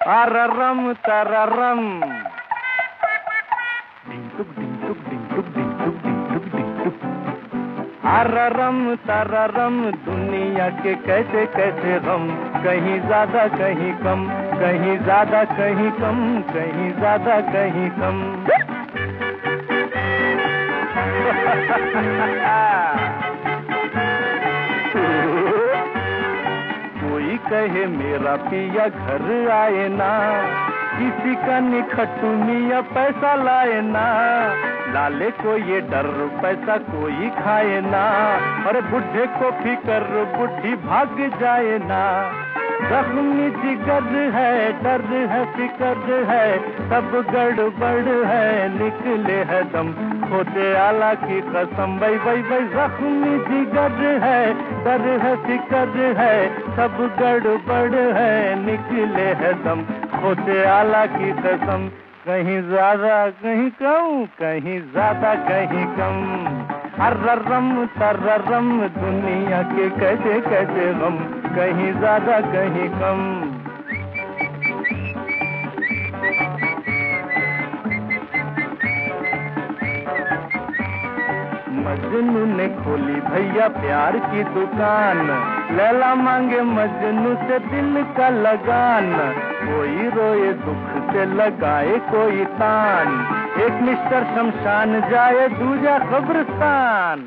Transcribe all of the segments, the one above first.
Araram tararam. Ding duk ding duk ding duk ding duk ding duk ding duk. Araram tararam, दुनिया के कैसे कैसे गम, कहीं ज्यादा कहीं कम, कहीं ज्यादा कहीं कम, कहीं ज्यादा कहीं कम. कोई कहे मेरा पिया घर आए ना, किसी का निखट्टू मियां पैसा लाए ना. लाले को ये डर पैसा कोई खाए ना, और बुढ़े को फिकर बुढ़ी भाग जाए ना. जख्मी जिगर है, दर्द है, फिकर है, सब गड़बड़ है, निकले है दम, खोटे आला की कसम. भाई भाई भाई, जख्मी जिगर है, दर्द है, फिकर है, सब गड़बड़ है, निकले है दम, खोटे आला की कसम. कहीं ज्यादा कहीं कम, कहीं ज्यादा कहीं कम. अर्ररम तररम, दुनिया के कैसे कैसे गम, कहीं ज्यादा कहीं कम. मजनू ने खोली भैया प्यार की दुकान, लैला मांगे मजनू से दिल का लगान. कोई रोए दुख से लगाए कोई तान, एक मिस्टर शमशान जाए दूजा कब्रिस्तान.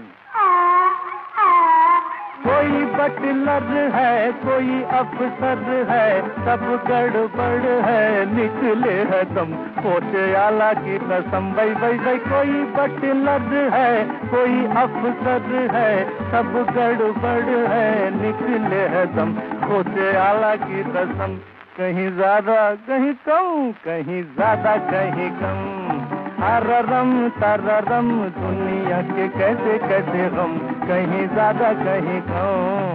कोई बटलर है, कोई अफसर है, सब गड़बड़ है, निकले है दम, खोटे आला की कसम. भाई भाई भाई, कोई बटलर है, कोई अफसर है, सब गड़बड़ है, निकले है दम, खोटे आला की कसम. कहीं ज्यादा कहीं कम, कहीं ज्यादा कहीं कम. अररम तररम, दुनिया के कैसे कैसे गम, कहीं ज्यादा कहीं कम.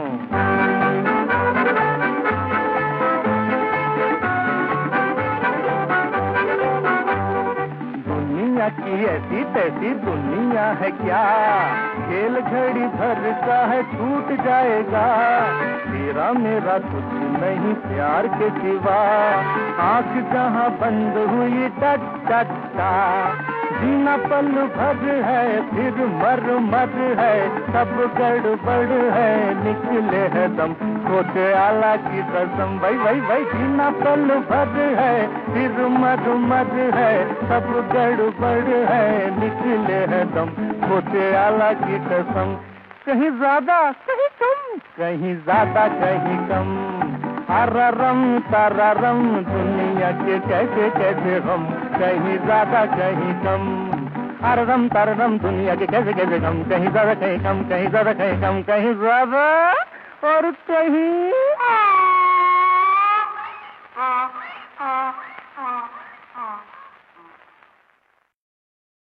दुनिया की ऐसी तैसी दुनिया है क्या, खेल घड़ी भर का है छूट जाएगा. तेरा मेरा कुछ नहीं प्यार के सिवा, आंख जहां बंद हुई टट टट टा. जीना पल भर है, फिर मर मर है, सब गड़बड़ है, निकले है दम, खोटे आला की कसम. भाई भाई भाई, जीना पल भर है, फिर मर मर है, सब गड़बड़ है, निकले है दम, खोटे आला की कसम. कहीं ज्यादा कहीं कम, कहीं ज्यादा कहीं कम. अररम तररम, दुनिया के कैसे कैसे गम, कहीं ज्यादा कहीं कम. अररम तररम, दुनिया के कैसे कैसे गम, कहीं ज्यादा कहीं कम, कहीं ज्यादा कहीं कम, कहीं ज्यादा और कहीं